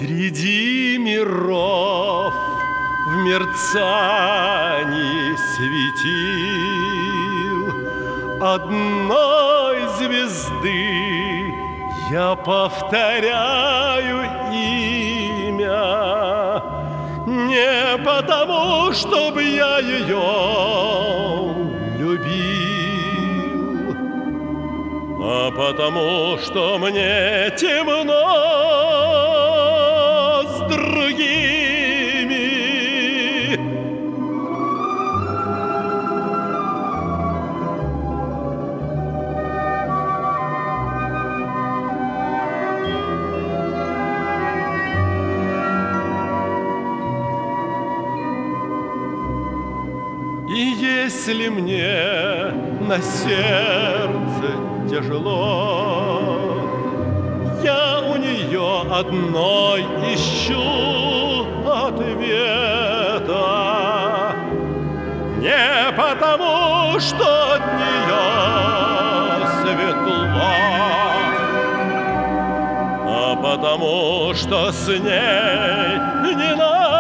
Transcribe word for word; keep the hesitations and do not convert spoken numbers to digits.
Среди миров в мерцании светил одной звезды я повторяю имя не потому, чтобы я ее любил, а потому, что мне темно с другими. И если мне на сердце тяжело, я у нее одной ищу ответа. Не потому, что от нее светло, а потому, что с ней не надо